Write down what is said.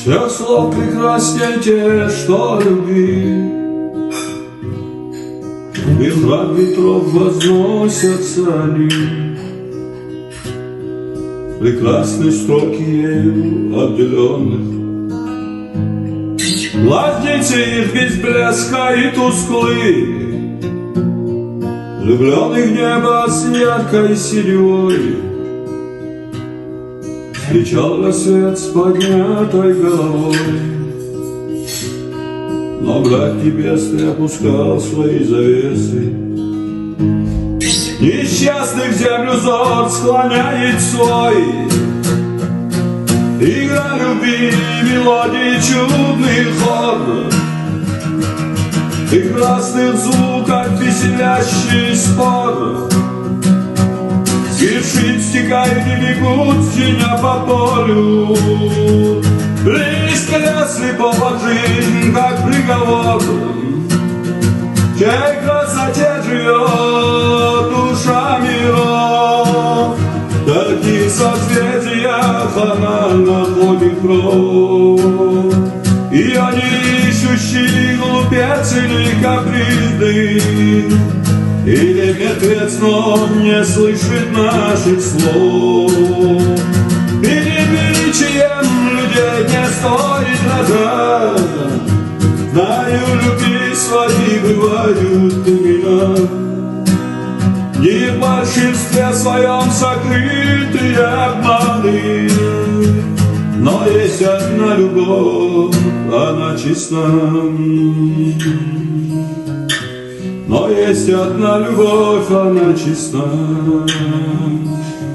Всех слов прекрасней те, что любви. В вихрах ветров возносятся они. Прекрасны строки ею отделенных. Глазницы их без блеска и тусклы. Влюбленный в небо с яркой синевой встречал рассвет с поднятой головой. Но мрак небесный опускал свои завесы. Несчастных в землю взор склоняет свой. Игра любви, мелодии, чудный хор. Прекрасных звуков веселящий спор. Спешит, стекает и бегут теня по полю. Лишь слепого жизнь, как приговор. Чей красоте живет душа миров. В таких созвездиях она находит кровь. И они ищущие глупец или капризный, или мертвец, но не слышит наших слов. Перед величием людей не стоит дрожать. Знаю, любви свои бывают у меня. Не в большинстве своем сокрытые обманы. Но есть одна любовь, она чиста. Но есть одна любовь, она чиста.